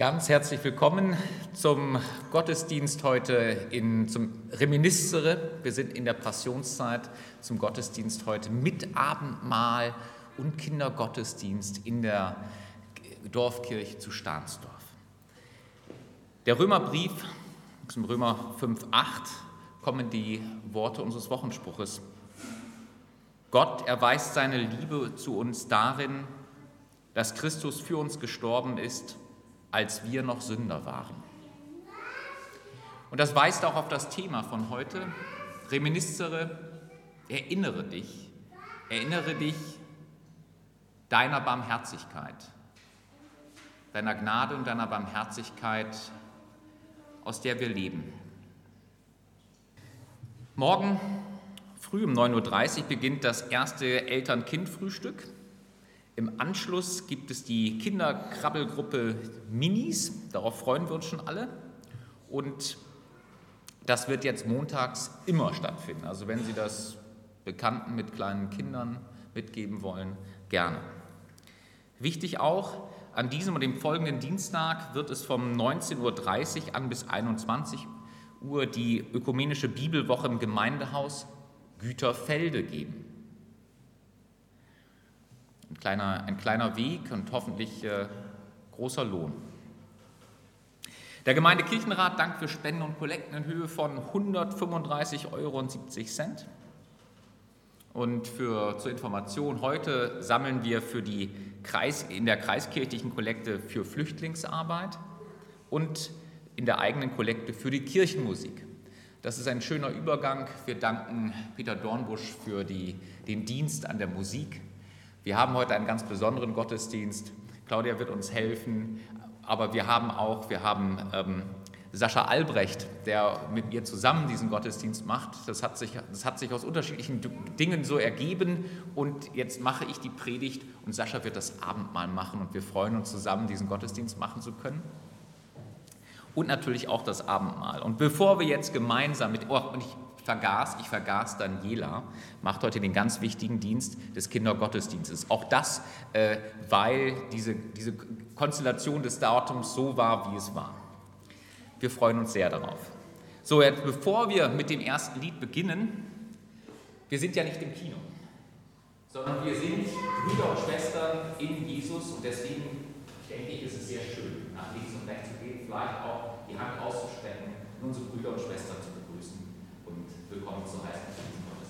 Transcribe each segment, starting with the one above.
Ganz herzlich willkommen zum Gottesdienst heute zum Reminiscere. Wir sind in der Passionszeit, zum Gottesdienst heute mit Abendmahl und Kindergottesdienst in der Dorfkirche zu Stahnsdorf. Der Römerbrief, zum Römer 5,8 kommen die Worte unseres Wochenspruches. Gott erweist seine Liebe zu uns darin, dass Christus für uns gestorben ist, als wir noch Sünder waren. Und das weist auch auf das Thema von heute. Reminiscere, erinnere dich deiner Barmherzigkeit, deiner Gnade und deiner Barmherzigkeit, aus der wir leben. Morgen früh um 9:30 Uhr beginnt das erste Eltern-Kind-Frühstück. Im Anschluss gibt es die Kinderkrabbelgruppe Minis, darauf freuen wir uns schon alle. Und das wird jetzt montags immer stattfinden. Also wenn Sie das Bekannten mit kleinen Kindern mitgeben wollen, gerne. Wichtig auch, an diesem und dem folgenden Dienstag wird es vom 19:30 Uhr an bis 21 Uhr die ökumenische Bibelwoche im Gemeindehaus Güterfelde geben. Ein kleiner Weg und hoffentlich großer Lohn. Der Gemeindekirchenrat dankt für Spenden und Kollekten in Höhe von 135,70 € Und zur Information, heute sammeln wir in der kreiskirchlichen Kollekte für Flüchtlingsarbeit und in der eigenen Kollekte für die Kirchenmusik. Das ist ein schöner Übergang. Wir danken Peter Dornbusch für den Dienst an der Musik. Wir haben heute einen ganz besonderen Gottesdienst. Claudia wird uns helfen, aber wir haben Sascha Albrecht, der mit mir zusammen diesen Gottesdienst macht. Das hat sich aus unterschiedlichen Dingen so ergeben und jetzt mache ich die Predigt und Sascha wird das Abendmahl machen und wir freuen uns zusammen, diesen Gottesdienst machen zu können. Und natürlich auch das Abendmahl. Und bevor wir jetzt gemeinsam ich vergaß, Daniela macht heute den ganz wichtigen Dienst des Kindergottesdienstes. Auch das, weil diese Konstellation des Datums so war, wie es war. Wir freuen uns sehr darauf. So, jetzt, bevor wir mit dem ersten Lied beginnen, wir sind ja nicht im Kino, sondern wir sind Brüder und Schwestern in Jesus und deswegen denke ich, ist es sehr schön, nach links und rechts zu gehen, vielleicht auch die Hand auszustrecken und unsere Brüder und Schwestern zu begrüßen und willkommen zu heißen zu diesem Gottesdienst.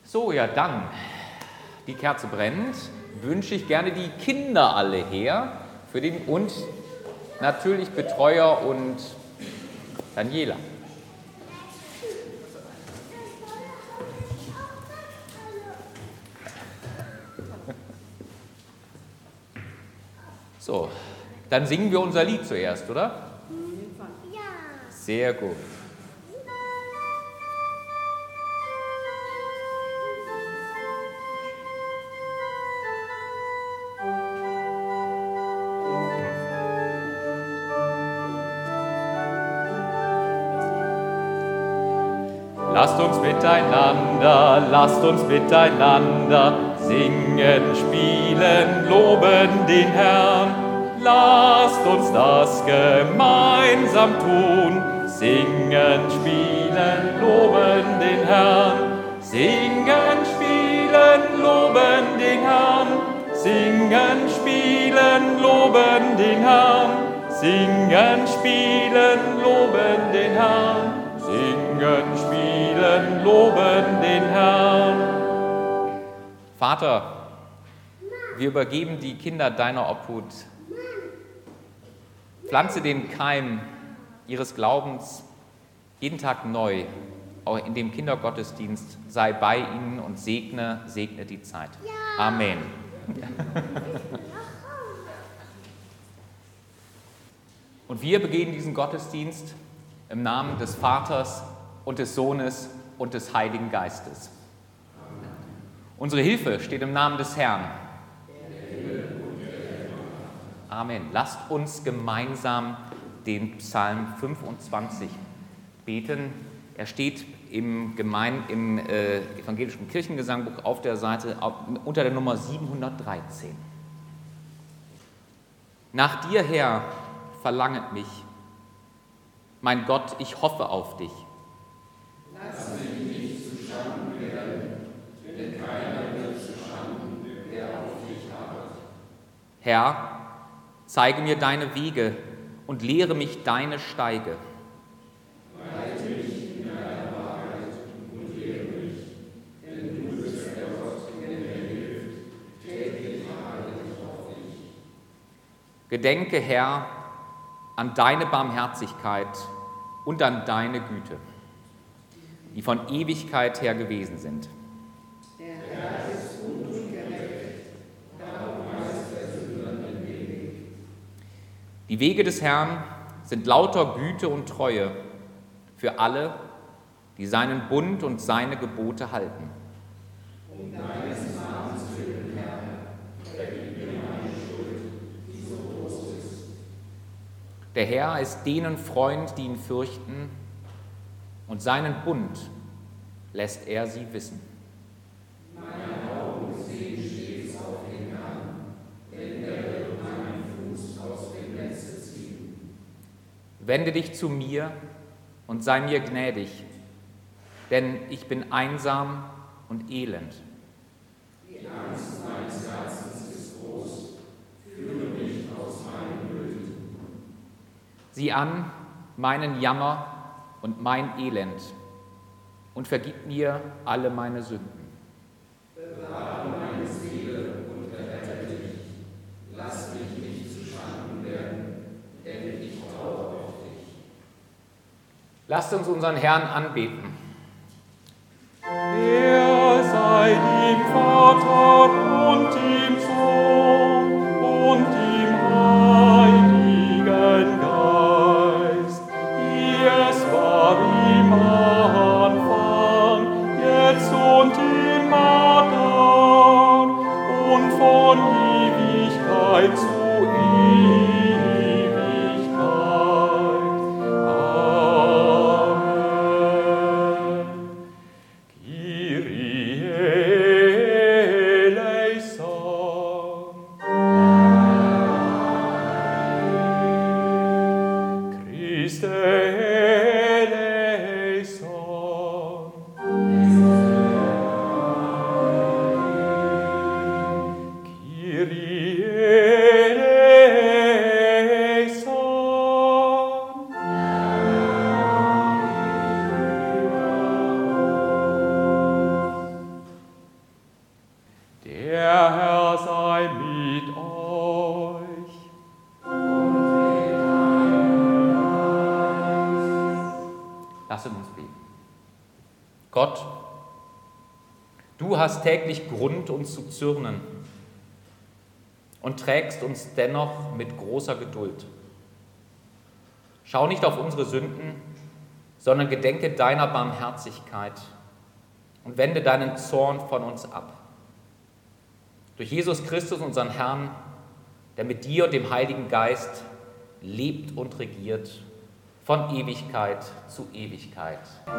So, ja dann, die Kerze brennt, wünsche ich gerne die Kinder alle her und natürlich Betreuer und Daniela. So, dann singen wir unser Lied zuerst, oder? Ja. Sehr gut. Lasst uns miteinander singen, spielen, loben den Herrn. Lasst uns das gemeinsam tun, singen, spielen, loben den Herrn. Singen, spielen, loben den Herrn. Singen, spielen, loben den Herrn. Singen, spielen, loben den Herrn. Singen, spielen, loben den Herrn. Vater, wir übergeben die Kinder deiner Obhut. Pflanze den Keim ihres Glaubens jeden Tag neu, auch in dem Kindergottesdienst. Sei bei ihnen und segne die Zeit. Amen. Und wir begehen diesen Gottesdienst im Namen des Vaters und des Sohnes und des Heiligen Geistes. Unsere Hilfe steht im Namen des Herrn. Amen. Lasst uns gemeinsam den Psalm 25 beten. Er steht im evangelischen Kirchengesangbuch auf der Seite unter der Nummer 713. Nach dir, Herr, verlanget mich. Mein Gott, ich hoffe auf dich. Lass mich nicht zu Schanden werden, denn keiner wird zu Schanden, der auf dich harrt. Herr, zeige mir deine Wege und lehre mich deine Steige. Leite mich in deiner Wahrheit und lehre mich, denn du bist der Gott, der mir hilft. Täglich harre ich auf dich. Gedenke, Herr, an deine Barmherzigkeit und an deine Güte, die von Ewigkeit her gewesen sind. Der Herr ist gut und gerecht, darum weist er Sündern den Weg. Die Wege des Herrn sind lauter Güte und Treue für alle, die seinen Bund und seine Gebote halten. Um deines Namens willen, Herr, vergib mir meine Schuld, die so groß ist. Der Herr ist denen Freund, die ihn fürchten, und seinen Bund lässt er sie wissen. Meine Augen sehen stets auf den Herrn, denn er wird meinen Fuß aus dem Netze ziehen. Wende dich zu mir und sei mir gnädig, denn ich bin einsam und elend. Die Angst meines Herzens ist groß, führe mich aus meinen Nöten. Sieh an meinen Jammer und mein Elend und vergib mir alle meine Sünden. Bewahre meine Seele und errette mich. Lass mich nicht zu Schanden werden, denn ich traue auf dich. Lasst uns unseren Herrn anbeten. Er sei dem Vater und dem Sohn und dem Heiligen Geist, wie es war im Anfang, jetzt und immer dann und von Ewigkeit zu Ewigkeit. Amen. Kyrie eleison. Lassen uns beten. Gott, du hast täglich Grund, uns zu zürnen und trägst uns dennoch mit großer Geduld. Schau nicht auf unsere Sünden, sondern gedenke deiner Barmherzigkeit und wende deinen Zorn von uns ab. Durch Jesus Christus, unseren Herrn, der mit dir und dem Heiligen Geist lebt und regiert von Ewigkeit zu Ewigkeit.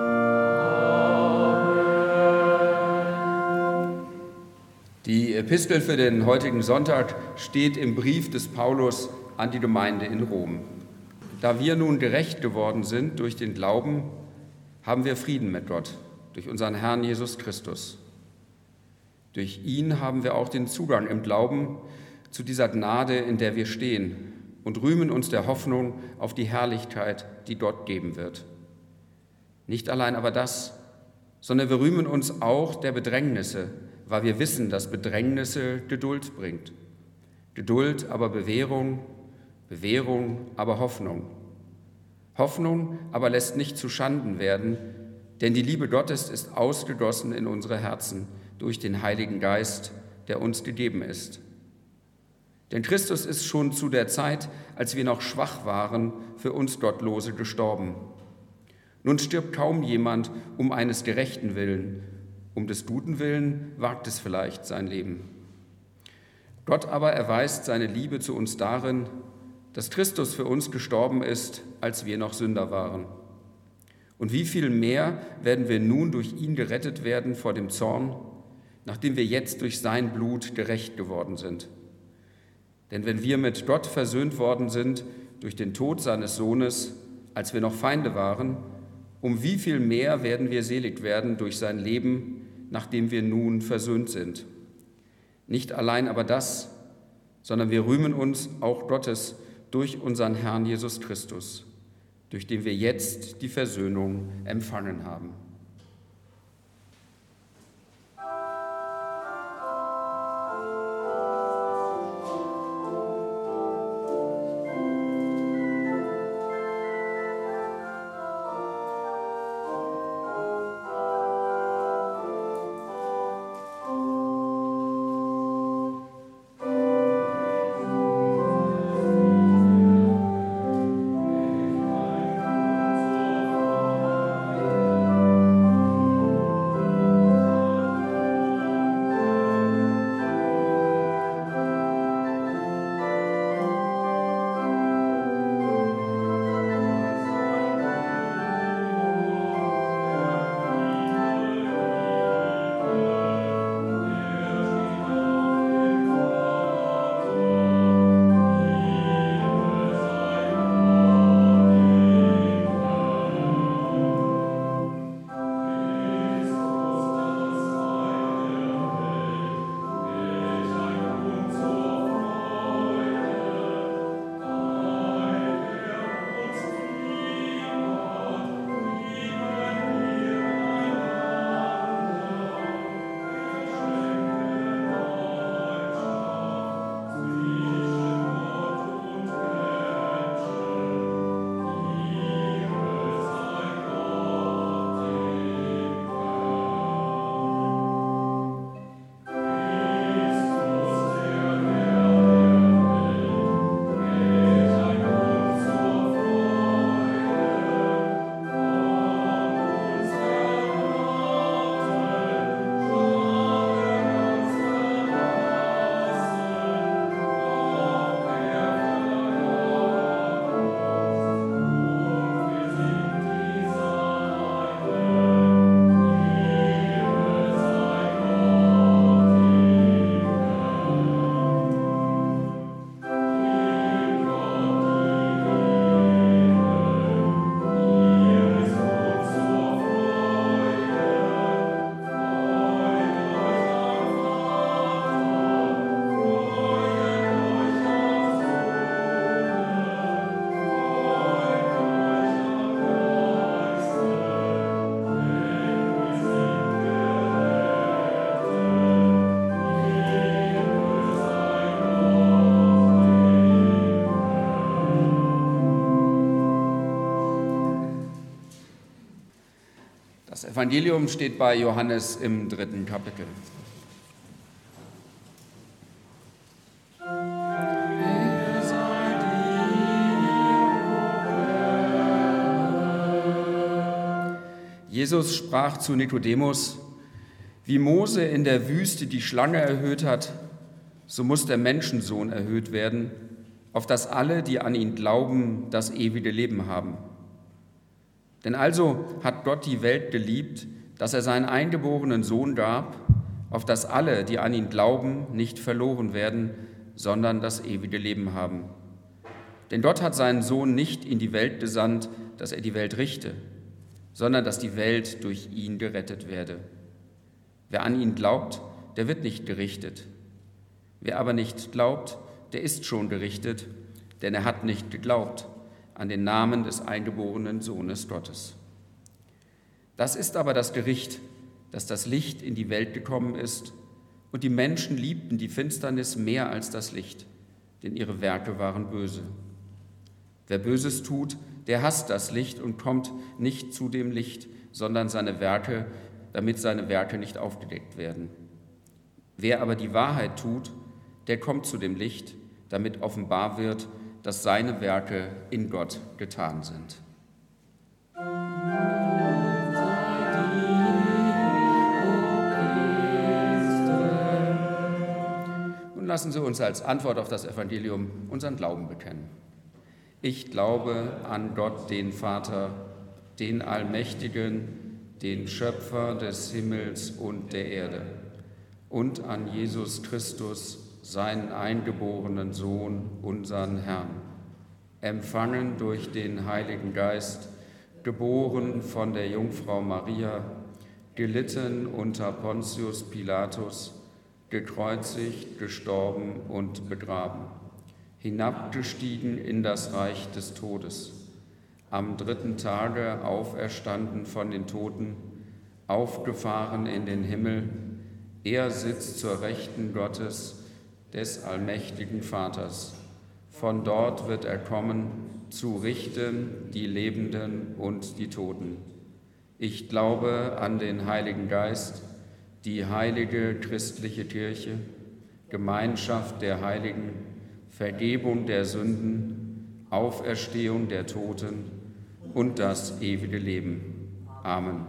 Die Epistel für den heutigen Sonntag steht im Brief des Paulus an die Gemeinde in Rom. Da wir nun gerecht geworden sind durch den Glauben, haben wir Frieden mit Gott, durch unseren Herrn Jesus Christus. Durch ihn haben wir auch den Zugang im Glauben zu dieser Gnade, in der wir stehen, und rühmen uns der Hoffnung auf die Herrlichkeit, die Gott geben wird. Nicht allein aber das, sondern wir rühmen uns auch der Bedrängnisse, weil wir wissen, dass Bedrängnisse Geduld bringt. Geduld aber Bewährung, Bewährung aber Hoffnung. Hoffnung aber lässt nicht zu Schanden werden, denn die Liebe Gottes ist ausgegossen in unsere Herzen durch den Heiligen Geist, der uns gegeben ist. Denn Christus ist schon zu der Zeit, als wir noch schwach waren, für uns Gottlose gestorben. Nun stirbt kaum jemand um eines Gerechten willen, um des Guten willen wagt es vielleicht sein Leben. Gott aber erweist seine Liebe zu uns darin, dass Christus für uns gestorben ist, als wir noch Sünder waren. Und wie viel mehr werden wir nun durch ihn gerettet werden vor dem Zorn, nachdem wir jetzt durch sein Blut gerecht geworden sind. Denn wenn wir mit Gott versöhnt worden sind durch den Tod seines Sohnes, als wir noch Feinde waren, um wie viel mehr werden wir selig werden durch sein Leben, nachdem wir nun versöhnt sind. Nicht allein aber das, sondern wir rühmen uns auch Gottes durch unseren Herrn Jesus Christus, durch den wir jetzt die Versöhnung empfangen haben. Das Evangelium steht bei Johannes im 3. Kapitel. Jesus sprach zu Nikodemus: Wie Mose in der Wüste die Schlange erhöht hat, so muss der Menschensohn erhöht werden, auf dass alle, die an ihn glauben, das ewige Leben haben. Denn also hat Gott die Welt geliebt, dass er seinen eingeborenen Sohn gab, auf dass alle, die an ihn glauben, nicht verloren werden, sondern das ewige Leben haben. Denn Gott hat seinen Sohn nicht in die Welt gesandt, dass er die Welt richte, sondern dass die Welt durch ihn gerettet werde. Wer an ihn glaubt, der wird nicht gerichtet. Wer aber nicht glaubt, der ist schon gerichtet, denn er hat nicht geglaubt an den Namen des eingeborenen Sohnes Gottes. Das ist aber das Gericht, dass das Licht in die Welt gekommen ist, und die Menschen liebten die Finsternis mehr als das Licht, denn ihre Werke waren böse. Wer Böses tut, der hasst das Licht und kommt nicht zu dem Licht, sondern seine Werke, damit seine Werke nicht aufgedeckt werden. Wer aber die Wahrheit tut, der kommt zu dem Licht, damit offenbar wird, dass seine Werke in Gott getan sind. Nun lassen Sie uns als Antwort auf das Evangelium unseren Glauben bekennen. Ich glaube an Gott, den Vater, den Allmächtigen, den Schöpfer des Himmels und der Erde, und an Jesus Christus, seinen eingeborenen Sohn, unseren Herrn, empfangen durch den Heiligen Geist, geboren von der Jungfrau Maria, gelitten unter Pontius Pilatus, gekreuzigt, gestorben und begraben, hinabgestiegen in das Reich des Todes, am 3. Tage auferstanden von den Toten, aufgefahren in den Himmel, er sitzt zur Rechten Gottes, des allmächtigen Vaters. Von dort wird er kommen, zu richten die Lebenden und die Toten. Ich glaube an den Heiligen Geist, die heilige christliche Kirche, Gemeinschaft der Heiligen, Vergebung der Sünden, Auferstehung der Toten und das ewige Leben. Amen.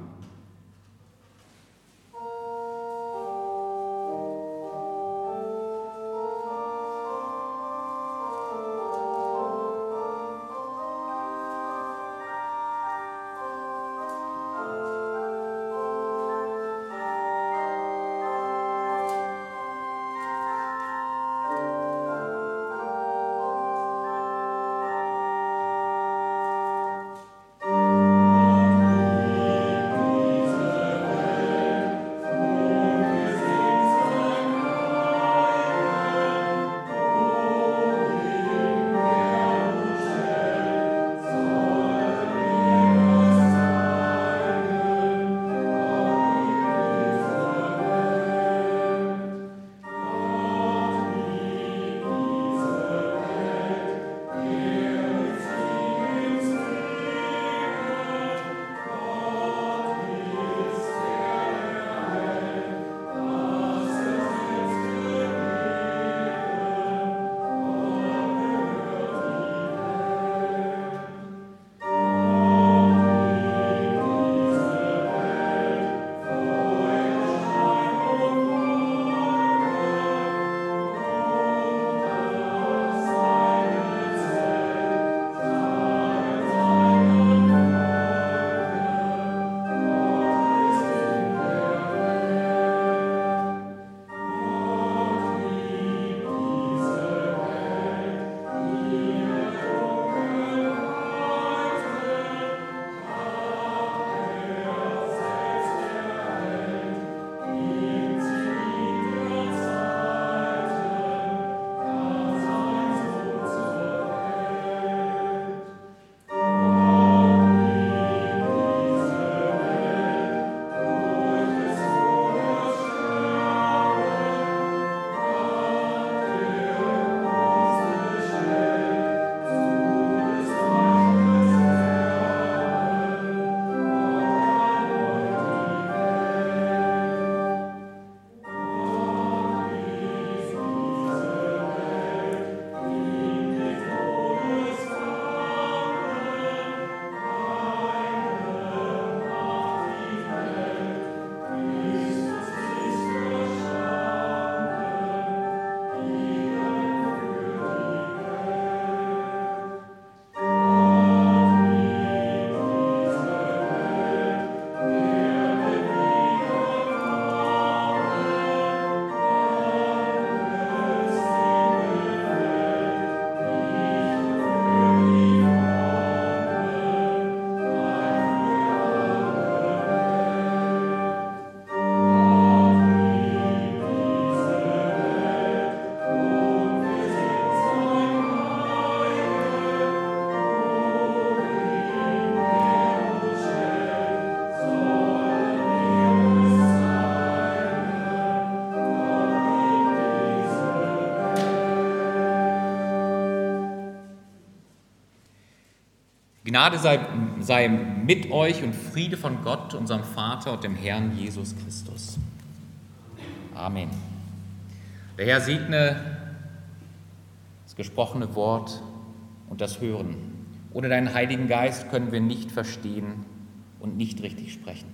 Gnade sei mit euch und Friede von Gott, unserem Vater und dem Herrn Jesus Christus. Amen. Der Herr segne das gesprochene Wort und das Hören. Ohne deinen Heiligen Geist können wir nicht verstehen und nicht richtig sprechen.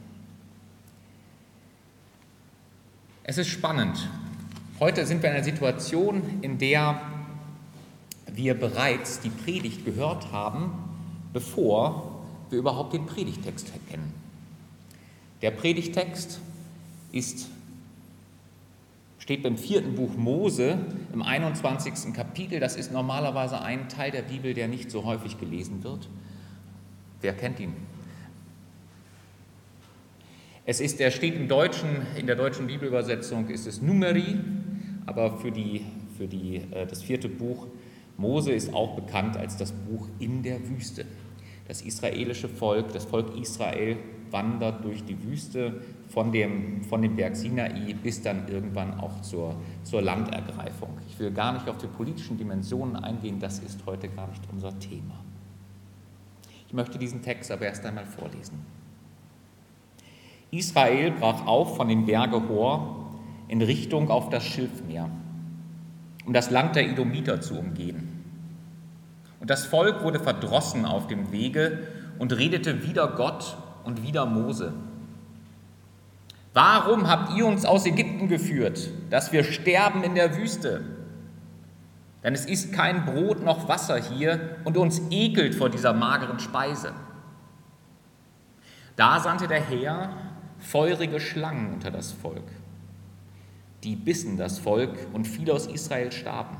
Es ist spannend. Heute sind wir in einer Situation, in der wir bereits die Predigt gehört haben, bevor wir überhaupt den Predigttext kennen. Der Predigttext steht beim 4. Buch Mose im 21. Kapitel. Das ist normalerweise ein Teil der Bibel, der nicht so häufig gelesen wird. Wer kennt ihn? Der steht im Deutschen, in der deutschen Bibelübersetzung ist es Numeri, aber für das 4. Buch Mose ist auch bekannt als das Buch in der Wüste. Das israelische Volk, das Volk Israel, wandert durch die Wüste von dem Berg Sinai bis dann irgendwann auch zur Landergreifung. Ich will gar nicht auf die politischen Dimensionen eingehen, das ist heute gar nicht unser Thema. Ich möchte diesen Text aber erst einmal vorlesen. Israel brach auf von dem Berge Hor in Richtung auf das Schilfmeer, um das Land der Edomiter zu umgehen. Und das Volk wurde verdrossen auf dem Wege und redete wider Gott und wider Mose. Warum habt ihr uns aus Ägypten geführt, dass wir sterben in der Wüste? Denn es ist kein Brot noch Wasser hier und uns ekelt vor dieser mageren Speise. Da sandte der Herr feurige Schlangen unter das Volk. Die bissen das Volk und viele aus Israel starben.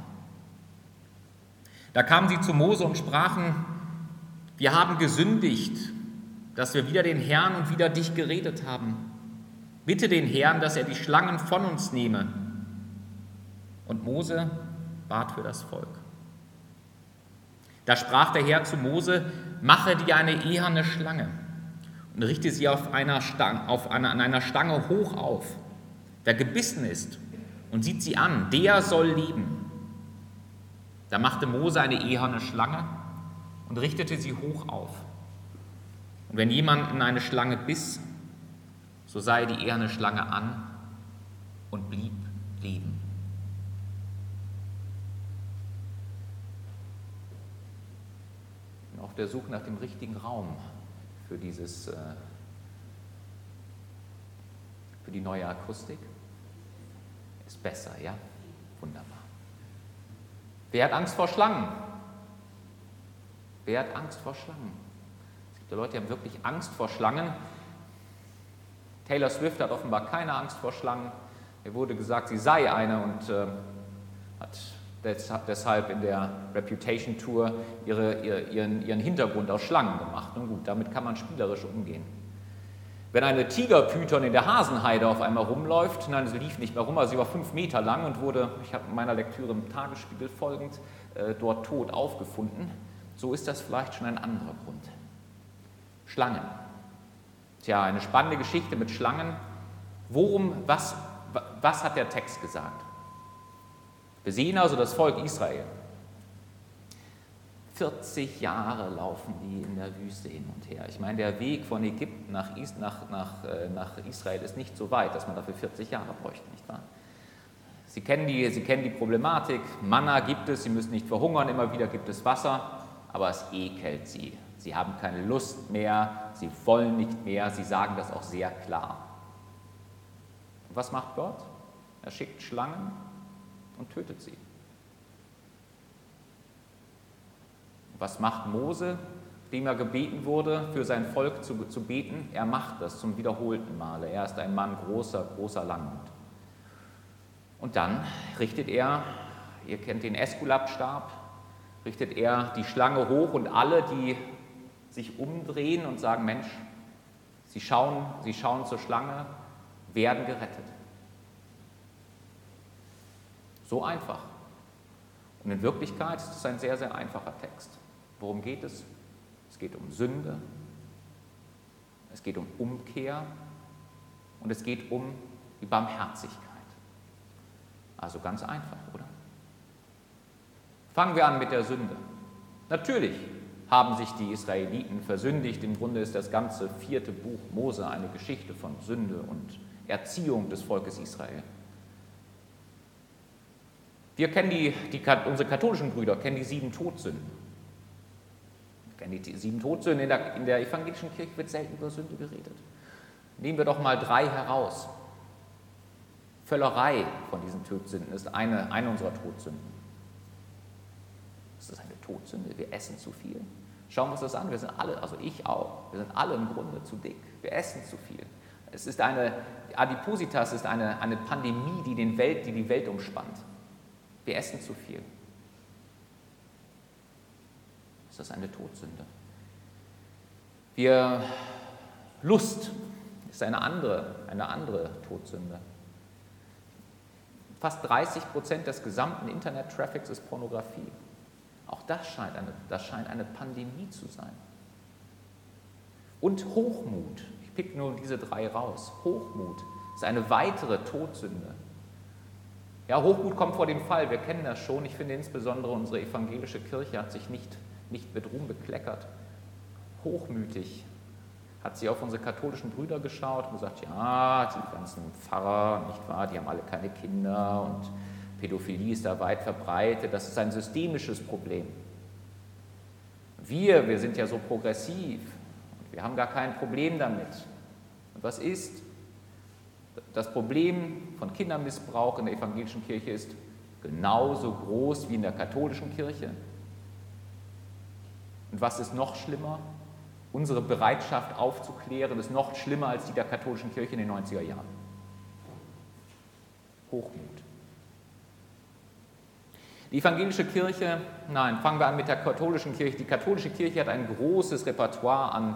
Da kamen sie zu Mose und sprachen: Wir haben gesündigt, dass wir wider den Herrn und wider dich geredet haben. Bitte den Herrn, dass er die Schlangen von uns nehme. Und Mose bat für das Volk. Da sprach der Herr zu Mose: Mache dir eine eherne Schlange und richte sie an einer Stange hoch auf. Wer gebissen ist und sieht sie an, der soll leben. Da machte Mose eine eherne Schlange und richtete sie hoch auf. Und wenn jemanden eine Schlange biss, so sah er die eherne Schlange an und blieb leben. Ich bin auf der Suche nach dem richtigen Raum für die neue Akustik. Ist besser, ja? Wunderbar. Wer hat Angst vor Schlangen? Wer hat Angst vor Schlangen? Es gibt ja Leute, die haben wirklich Angst vor Schlangen. Taylor Swift hat offenbar keine Angst vor Schlangen. Ihr wurde gesagt, sie sei eine und hat deshalb in der Reputation Tour ihren Hintergrund aus Schlangen gemacht. Nun gut, damit kann man spielerisch umgehen. Wenn eine Tigerpython in der Hasenheide auf einmal rumläuft, nein, sie lief nicht mehr rum, also sie war 5 Meter lang und wurde, ich habe meiner Lektüre im Tagesspiegel folgend, dort tot aufgefunden, so ist das vielleicht schon ein anderer Grund. Schlangen. Tja, eine spannende Geschichte mit Schlangen. Was hat der Text gesagt? Wir sehen also das Volk Israel. 40 Jahre laufen die in der Wüste hin und her. Ich meine, der Weg von Ägypten nach Israel ist nicht so weit, dass man dafür 40 Jahre bräuchte, nicht wahr? Sie kennen die Problematik. Manna gibt es, sie müssen nicht verhungern, immer wieder gibt es Wasser, aber es ekelt sie. Sie haben keine Lust mehr, sie wollen nicht mehr, sie sagen das auch sehr klar. Und was macht Gott? Er schickt Schlangen und tötet sie. Was macht Mose, dem er gebeten wurde, für sein Volk zu beten? Er macht das zum wiederholten Male. Er ist ein Mann großer Langmut. Und dann richtet er, ihr kennt den Äskulapstab, richtet er die Schlange hoch und alle, die sich umdrehen und sagen, Mensch, sie schauen zur Schlange, werden gerettet. So einfach. Und in Wirklichkeit ist es ein sehr, sehr einfacher Text. Worum geht es? Es geht um Sünde, es geht um Umkehr und es geht um die Barmherzigkeit. Also ganz einfach, oder? Fangen wir an mit der Sünde. Natürlich, haben sich die Israeliten versündigt. Im Grunde ist das ganze 4. Buch Mose eine Geschichte von Sünde und Erziehung des Volkes Israel. Wir kennen unsere katholischen Brüder kennen die 7 Todsünden. Die 7 Todsünden in der evangelischen Kirche wird selten über Sünde geredet. Nehmen wir doch mal 3 heraus. Völlerei von diesen Todsünden ist eine unserer Todsünden. Ist das eine Todsünde? Wir essen zu viel. Schauen wir uns das an. Wir sind alle, also ich auch, wir sind alle im Grunde zu dick. Wir essen zu viel. Adipositas ist eine Pandemie, die die Welt umspannt. Wir essen zu viel. Ist das eine Todsünde? Lust ist eine andere Todsünde. Fast 30% des gesamten Internet-Traffics ist Pornografie. Auch das scheint eine Pandemie zu sein. Und Hochmut. Ich pick nur diese 3 raus. Hochmut ist eine weitere Todsünde. Ja, Hochmut kommt vor dem Fall, wir kennen das schon. Ich finde insbesondere unsere evangelische Kirche hat sich nicht mit Ruhm bekleckert. Hochmütig hat sie auf unsere katholischen Brüder geschaut und gesagt, ja, die ganzen Pfarrer, nicht wahr, die haben alle keine Kinder und Pädophilie ist da weit verbreitet, das ist ein systemisches Problem. Wir sind ja so progressiv und wir haben gar kein Problem damit. Und was ist? Das Problem von Kindermissbrauch in der evangelischen Kirche ist genauso groß wie in der katholischen Kirche. Und was ist noch schlimmer? Unsere Bereitschaft aufzuklären ist noch schlimmer als die der katholischen Kirche in den 90er Jahren. Hochmut. Die evangelische Kirche, fangen wir an mit der katholischen Kirche. Die katholische Kirche hat ein großes Repertoire an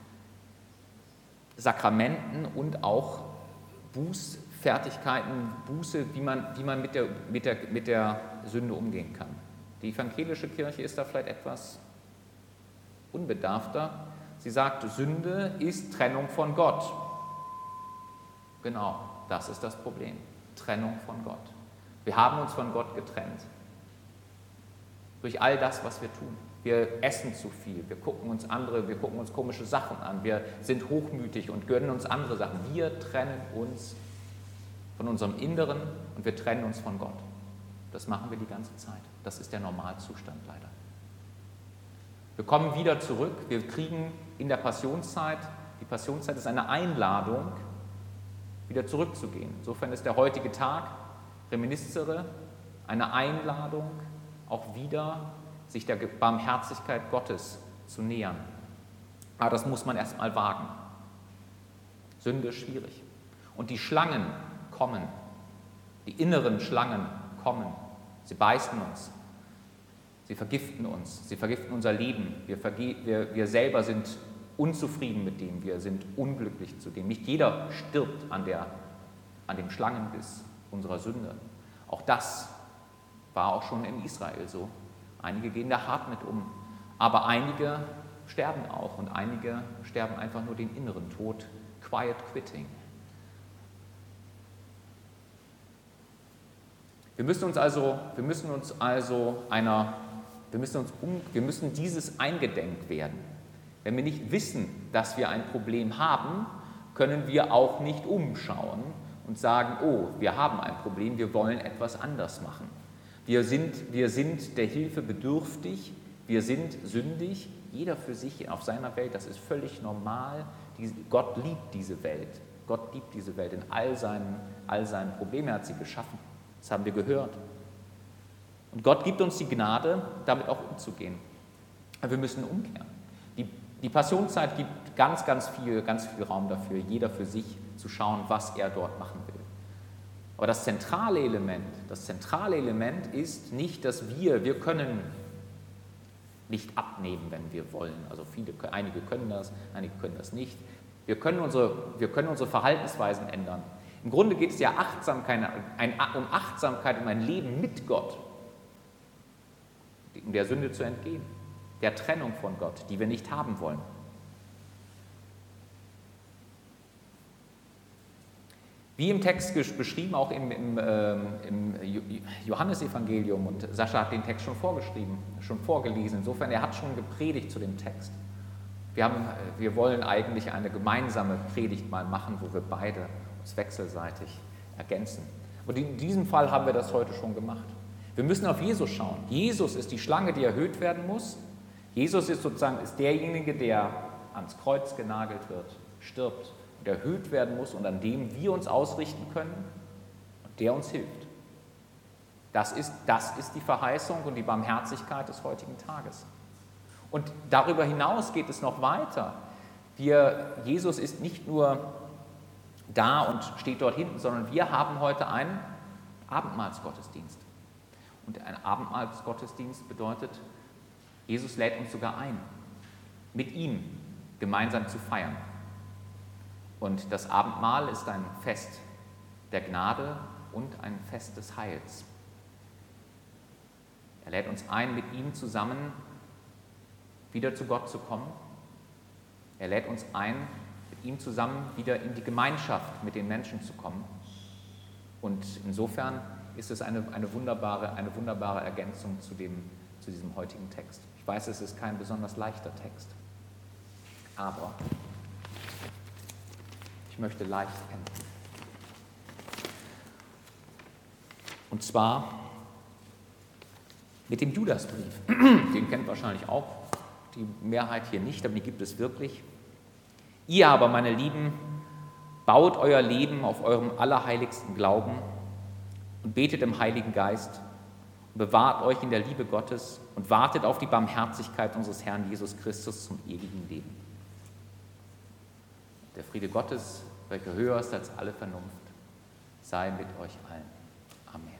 Sakramenten und auch Bußfertigkeiten, Buße, wie man mit der Sünde umgehen kann. Die evangelische Kirche ist da vielleicht etwas unbedarfter. Sie sagt, Sünde ist Trennung von Gott. Genau, das ist das Problem. Trennung von Gott. Wir haben uns von Gott getrennt. Durch all das, was wir tun. Wir essen zu viel, wir gucken uns komische Sachen an, wir sind hochmütig und gönnen uns andere Sachen. Wir trennen uns von unserem Inneren und wir trennen uns von Gott. Das machen wir die ganze Zeit. Das ist der Normalzustand leider. Wir kommen wieder zurück, wir kriegen in der Passionszeit, die Passionszeit ist eine Einladung, wieder zurückzugehen. Insofern ist der heutige Tag, Reminiscere, eine Einladung, auch wieder sich der Barmherzigkeit Gottes zu nähern. Aber das muss man erst mal wagen. Sünde ist schwierig. Und die Schlangen kommen, die inneren Schlangen kommen. Sie beißen uns, sie vergiften unser Leben. Wir selber sind unzufrieden mit dem, wir sind unglücklich zu dem. Nicht jeder stirbt an dem Schlangenbiss unserer Sünde. Auch das war auch schon in Israel so. Einige gehen da hart mit um, aber einige sterben auch und einige sterben einfach nur den inneren Tod, quiet quitting. Wir müssen dieses eingedenk werden. Wenn wir nicht wissen, dass wir ein Problem haben, können wir auch nicht umschauen und sagen, oh, wir haben ein Problem, wir wollen etwas anders machen. Wir sind der Hilfe bedürftig, wir sind sündig, jeder für sich auf seiner Welt, das ist völlig normal. Gott liebt diese Welt. Gott liebt diese Welt in all seinen Problemen, er hat sie geschaffen. Das haben wir gehört. Und Gott gibt uns die Gnade, damit auch umzugehen. Aber wir müssen umkehren. Die Passionszeit gibt ganz viel Raum dafür, jeder für sich zu schauen, was er dort machen will. Aber das zentrale Element ist nicht, dass wir können nicht abnehmen, wenn wir wollen. Also einige können das, einige können das nicht. Wir können unsere Verhaltensweisen ändern. Im Grunde geht es ja um Achtsamkeit, um ein Leben mit Gott, um der Sünde zu entgehen, der Trennung von Gott, die wir nicht haben wollen. Wie im Text beschrieben, auch im Johannesevangelium, und Sascha hat den Text schon vorgelesen, insofern, er hat schon gepredigt zu dem Text. Wir wollen eigentlich eine gemeinsame Predigt mal machen, wo wir beide uns wechselseitig ergänzen. Und in diesem Fall haben wir das heute schon gemacht. Wir müssen auf Jesus schauen. Jesus ist die Schlange, die erhöht werden muss. Jesus ist derjenige, der ans Kreuz genagelt wird, stirbt und erhöht werden muss und an dem wir uns ausrichten können und der uns hilft. Das ist die Verheißung und die Barmherzigkeit des heutigen Tages. Und darüber hinaus geht es noch weiter. Jesus ist nicht nur da und steht dort hinten, sondern wir haben heute einen Abendmahlsgottesdienst. Und ein Abendmahlsgottesdienst bedeutet, Jesus lädt uns sogar ein, mit ihm gemeinsam zu feiern. Und das Abendmahl ist ein Fest der Gnade und ein Fest des Heils. Er lädt uns ein, mit ihm zusammen wieder zu Gott zu kommen. Er lädt uns ein, mit ihm zusammen wieder in die Gemeinschaft mit den Menschen zu kommen. Und insofern ist es eine wunderbare Ergänzung zu diesem heutigen Text. Ich weiß, es ist kein besonders leichter Text, aber ich möchte leicht enden. Und zwar mit dem Judasbrief. Den kennt wahrscheinlich auch die Mehrheit hier nicht, aber den gibt es wirklich. Ihr aber, meine Lieben, baut euer Leben auf eurem allerheiligsten Glauben und betet im Heiligen Geist und bewahrt euch in der Liebe Gottes und wartet auf die Barmherzigkeit unseres Herrn Jesus Christus zum ewigen Leben. Der Friede Gottes, welcher höher ist als alle Vernunft, sei mit euch allen. Amen.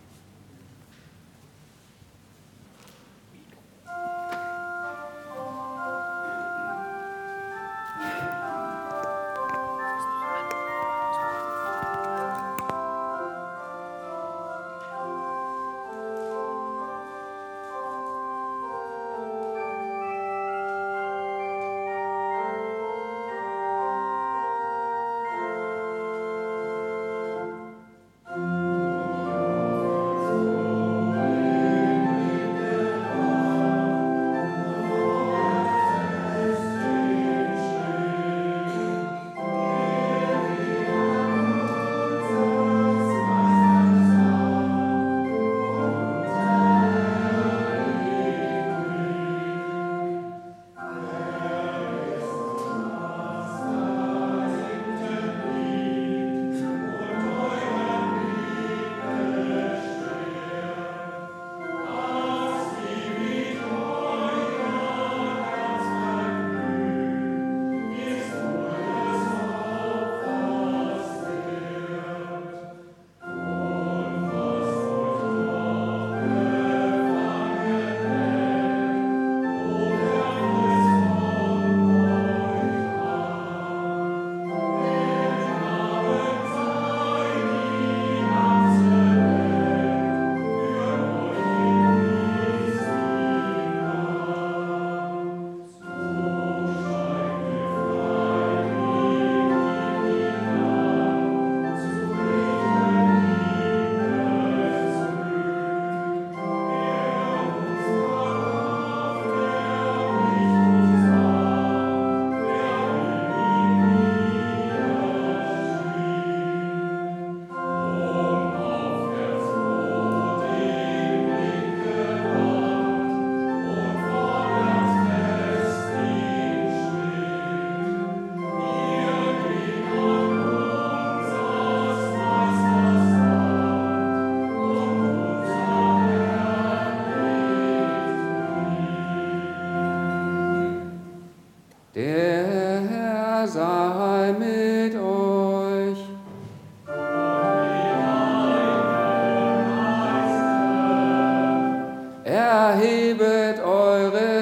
Erhebet eure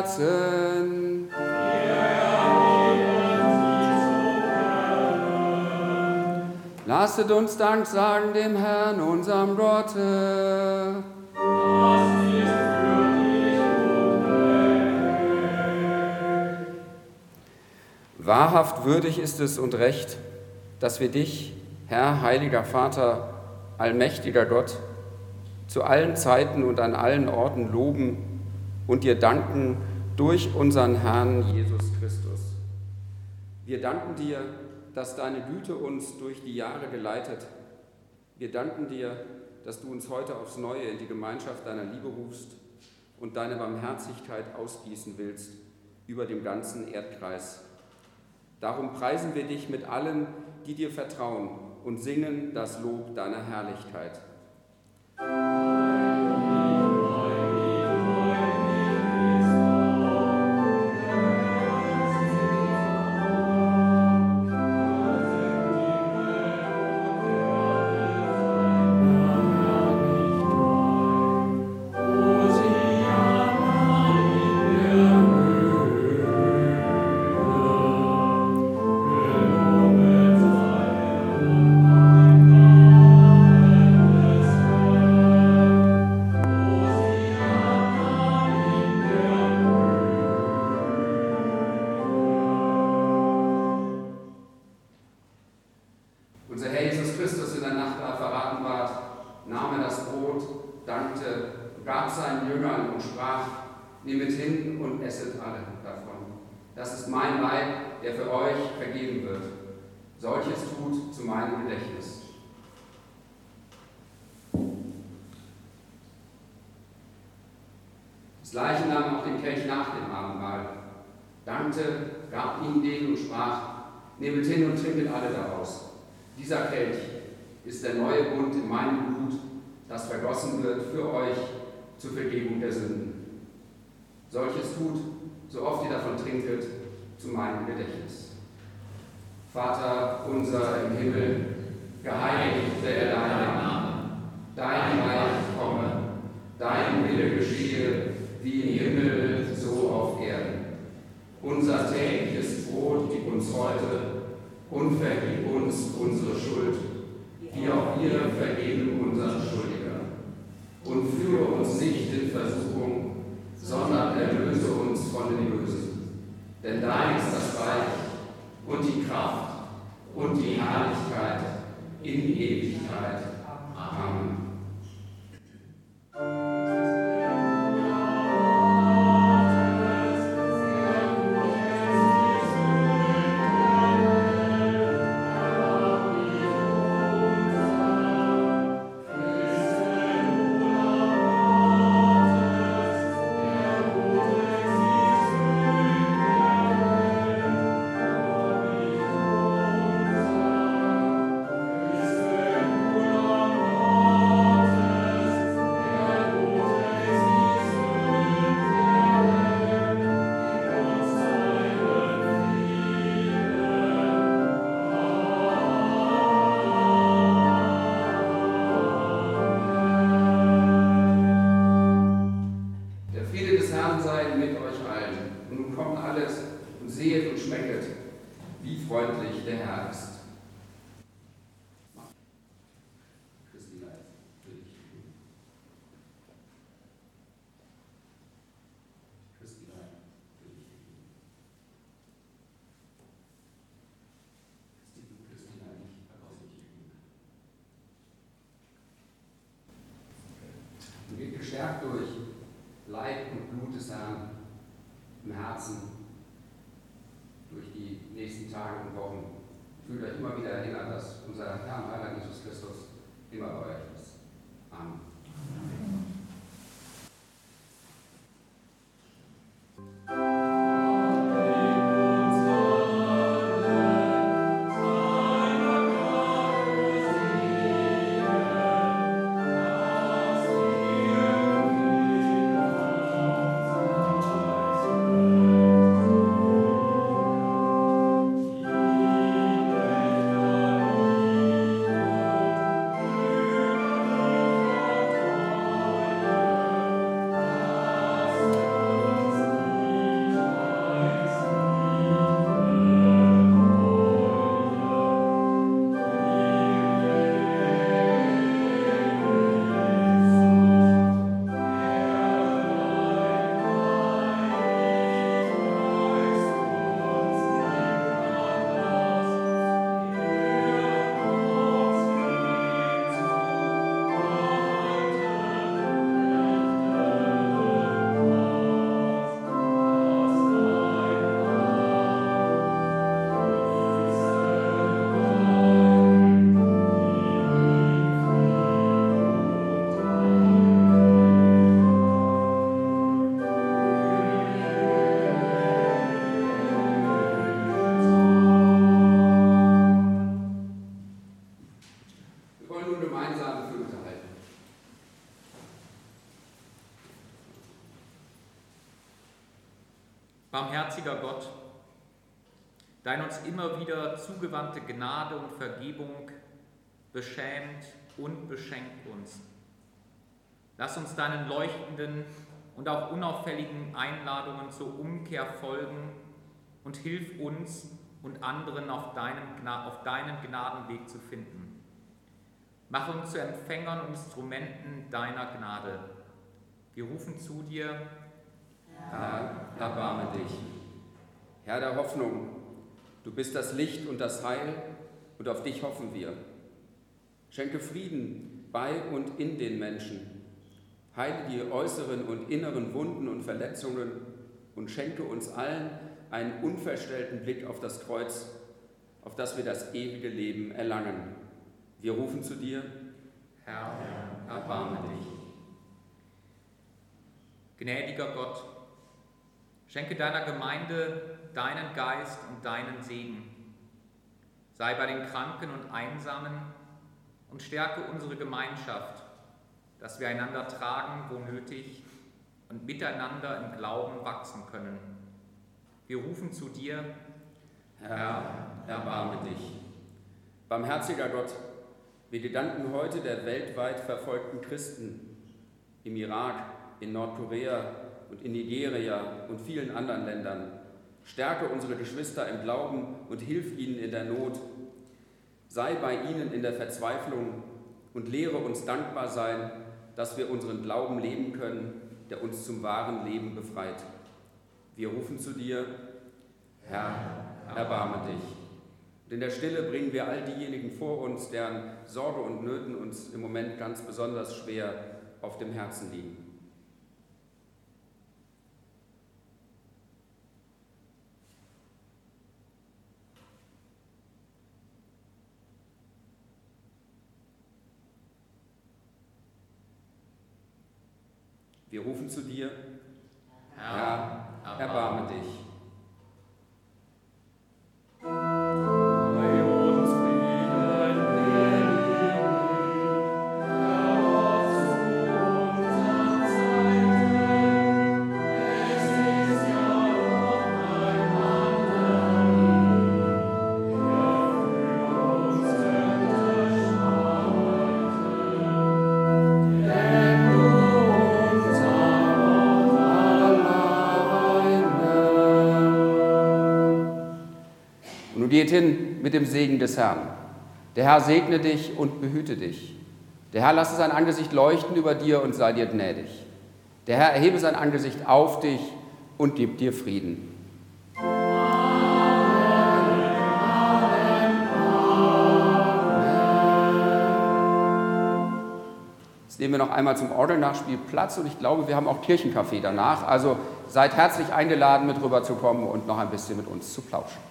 Herzen. Lasset uns Dank sagen dem Herrn, unserem Gotte. Wahrhaft würdig ist es und recht, dass wir dich, Herr, heiliger Vater, allmächtiger Gott, zu allen Zeiten und an allen Orten loben und dir danken durch unseren Herrn Jesus Christus. Wir danken dir, dass deine Güte uns durch die Jahre geleitet. Wir danken dir, dass du uns heute aufs Neue in die Gemeinschaft deiner Liebe rufst und deine Barmherzigkeit ausgießen willst über dem ganzen Erdkreis. Darum preisen wir dich mit allen, die dir vertrauen, und singen das Lob deiner Herrlichkeit. Unser Herr Jesus Christus in der Nacht, da er verraten ward, nahm er das Brot, dankte, gab seinen Jüngern und sprach: Nehmet hin und esset alle davon. Das ist mein Leib, der für euch vergeben wird. Solches tut zu meinem Gedächtnis. Das Gleiche nahm auch den Kelch nach dem Abendmahl, dankte, gab ihm den und sprach: Nehmet hin und trinket alle daraus. Dieser Kelch ist der neue Bund in meinem Blut, das vergossen wird für euch zur Vergebung der Sünden. Solches tut, so oft ihr davon trinket, zu meinem Gedächtnis. Vater unser im Himmel, geheiligt werde dein Name, dein Reich komme, dein Wille geschehe, wie im Himmel, so auf Erden. Unser tägliches Brot gib uns heute und vergib uns unsere Schuld, wie auch wir vergeben unseren Schuldigern. Und führe uns nicht in Versuchung, sondern erlöse uns von dem Bösen. Denn dein ist das Reich und die Kraft und die Herrlichkeit in Ewigkeit. Amen. Geht gestärkt durch Leib und Blut des Herrn im Herzen durch die nächsten Tage und Wochen. Fühlt euch immer wieder erinnert, dass unser Herr und Heiland Jesus Christus immer bei euch ist. Amen. Barmherziger Gott, dein uns immer wieder zugewandte Gnade und Vergebung beschämt und beschenkt uns. Lass uns deinen leuchtenden und auch unauffälligen Einladungen zur Umkehr folgen und hilf uns und anderen auf deinen Gnadenweg zu finden. Mach uns zu Empfängern und Instrumenten deiner Gnade. Wir rufen zu dir, Herr, erbarme dich. Herr der Hoffnung, du bist das Licht und das Heil, und auf dich hoffen wir. Schenke Frieden bei und in den Menschen. Heile die äußeren und inneren Wunden und Verletzungen und schenke uns allen einen unverstellten Blick auf das Kreuz, auf das wir das ewige Leben erlangen. Wir rufen zu dir, Herr, erbarme dich. Gnädiger Gott, schenke deiner Gemeinde deinen Geist und deinen Segen. Sei bei den Kranken und Einsamen und stärke unsere Gemeinschaft, dass wir einander tragen, wo nötig, und miteinander im Glauben wachsen können. Wir rufen zu dir, Herr, erbarme dich. Barmherziger Gott, wir gedanken heute der weltweit verfolgten Christen im Irak, in Nordkorea und in Nigeria und vielen anderen Ländern. Stärke unsere Geschwister im Glauben und hilf ihnen in der Not. Sei bei ihnen in der Verzweiflung und lehre uns dankbar sein, dass wir unseren Glauben leben können, der uns zum wahren Leben befreit. Wir rufen zu dir, Herr, erbarme dich. Und in der Stille bringen wir all diejenigen vor uns, deren Sorge und Nöten uns im Moment ganz besonders schwer auf dem Herzen liegen. Wir rufen zu dir, Herr, erbarme dich. Geht hin mit dem Segen des Herrn. Der Herr segne dich und behüte dich. Der Herr lasse sein Angesicht leuchten über dir und sei dir gnädig. Der Herr erhebe sein Angesicht auf dich und gib dir Frieden. Jetzt nehmen wir noch einmal zum Orgelnachspiel Platz und ich glaube, wir haben auch Kirchenkaffee danach. Also seid herzlich eingeladen, mit rüberzukommen und noch ein bisschen mit uns zu plauschen.